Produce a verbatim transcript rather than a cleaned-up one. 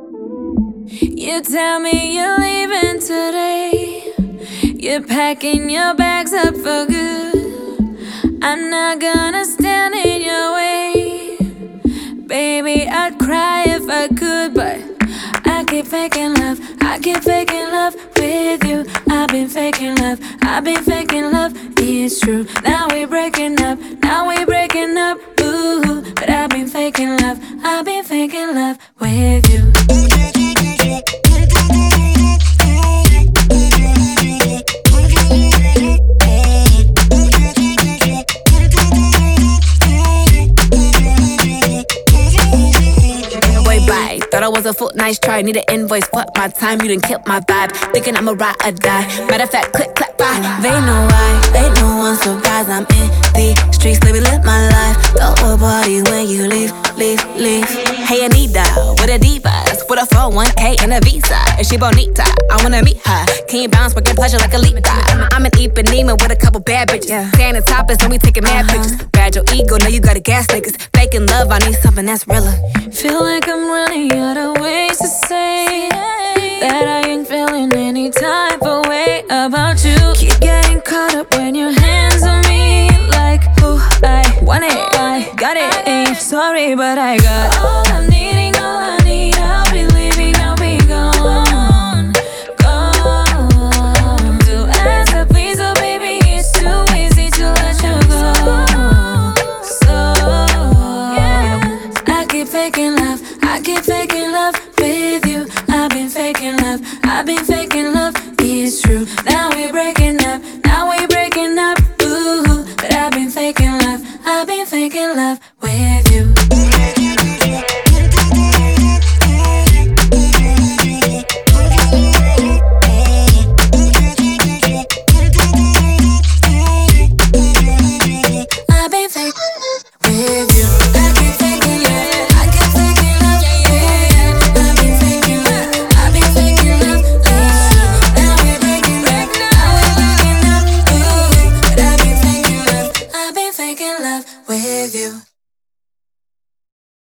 You tell me you're leaving today. You're packing your bags up for good. I'm not gonna stand in your way. Baby, I'd cry if I could, but I keep faking love, I keep faking love with you. I've been faking love, I've been faking love, it's true. Now we're breaking up, now we're breaking up, ooh. But I've been faking love, I've been faking love with you. Thought I was a fool, nice try, need an invoice, fuck my time, you done killed my vibe. Thinking I'ma ride or die, matter of fact, click, clap, bye. They know why, they know I'm surprised. I'm in the streets, let me live my life. Throw a party when you leave, leave, leave. Hey Anita, with a divas, with a four one K and a visa. Is she bonita? I wanna meet her. Can you bounce, working pleasure like a leap dive? I'm an Ipanema with a couple bad bitches. Yeah. Standing topless, and we taking mad uh-huh. pictures. Bad your ego, now you gotta gas niggas. Faking love, I need something that's realer. Feel like I'm running out of ways to say that I ain't feeling any type of way about you. Keep getting caught up when your hands on me, like, oh, I want it, I got it, ain't sorry, but I got all I'm needing, all I need. I'll be leaving, I'll be gone, gone. Do as I please, oh baby, it's too easy to let you go. So, yeah, I keep faking love, I keep faking love with you. I've been faking love, I've been faking love, it's true. Now we're breaking up, now we're breaking up, ooh. But I've been faking love, I've been faking love